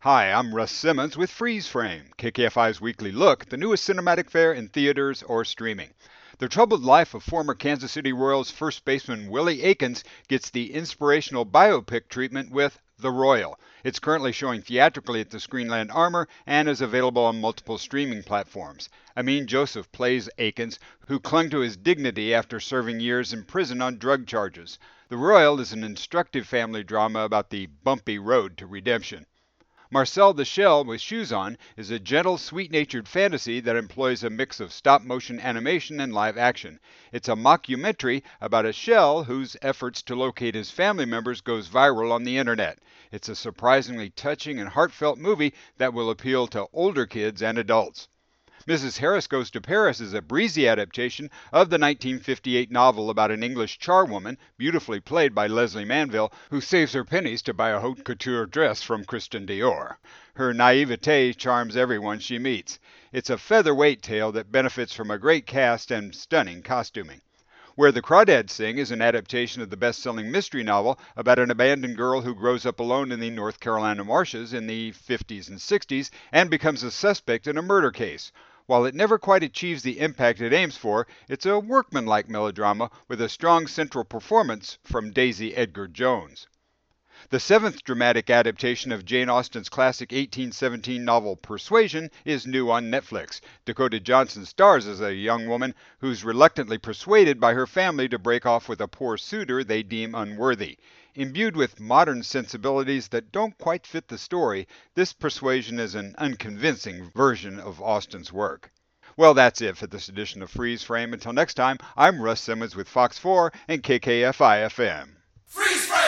Hi, I'm Russ Simmons with Freeze Frame, KKFI's weekly look at the newest cinematic fare in theaters or streaming. The troubled life of former Kansas City Royals first baseman Willie Aikens gets the inspirational biopic treatment with The Royal. It's currently showing theatrically at the Screenland Armour and is available on multiple streaming platforms. Amin Joseph plays Aikens, who clung to his dignity after serving years in prison on drug charges. The Royal is an instructive family drama about the bumpy road to redemption. Marcel the Shell with Shoes On is a gentle, sweet-natured fantasy that employs a mix of stop-motion animation and live action. It's a mockumentary about a shell whose efforts to locate his family members goes viral on the internet. It's a surprisingly touching and heartfelt movie that will appeal to older kids and adults. Mrs. Harris Goes to Paris is a breezy adaptation of the 1958 novel about an English charwoman, beautifully played by Leslie Manville, who saves her pennies to buy a haute couture dress from Christian Dior. Her naivete charms everyone she meets. It's a featherweight tale that benefits from a great cast and stunning costuming. Where the Crawdads Sing is an adaptation of the best-selling mystery novel about an abandoned girl who grows up alone in the North Carolina marshes in the 50s and 60s and becomes a suspect in a murder case. While it never quite achieves the impact it aims for, it's a workmanlike melodrama with a strong central performance from Daisy Edgar Jones. The seventh dramatic adaptation of Jane Austen's classic 1817 novel Persuasion is new on Netflix. Dakota Johnson stars as a young woman who's reluctantly persuaded by her family to break off with a poor suitor they deem unworthy. Imbued with modern sensibilities that don't quite fit the story, this Persuasion is an unconvincing version of Austen's work. Well, that's it for this edition of Freeze Frame. Until next time, I'm Russ Simmons with Fox 4 and KKFI FM. Freeze frame!